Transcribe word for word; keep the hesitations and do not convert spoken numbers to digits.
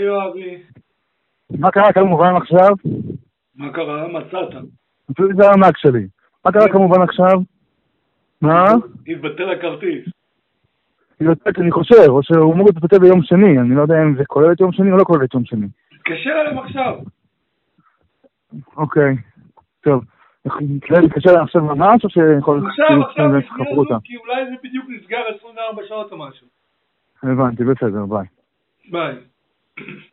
יואבי. מה קרה כמובן עכשיו? מה קרה? מצאת. זה הענק שלי. מה קרה כמובן עכשיו? מה? התבטל הכרטיס. התבטל, אני חושב, או שהוא אמור להתבטל ביום שני, אני לא יודע אם זה כולל את יום שני או לא כולל את יום שני. תתקשר אליהם עכשיו. אוקיי, טוב. תתקשר אליהם עכשיו ממש, או שיכול... עכשיו, עכשיו, לפני כי אולי זה בדיוק נסגר עשרים וארבע שעות או משהו. הבנתי, בסדר, ביי. ביי.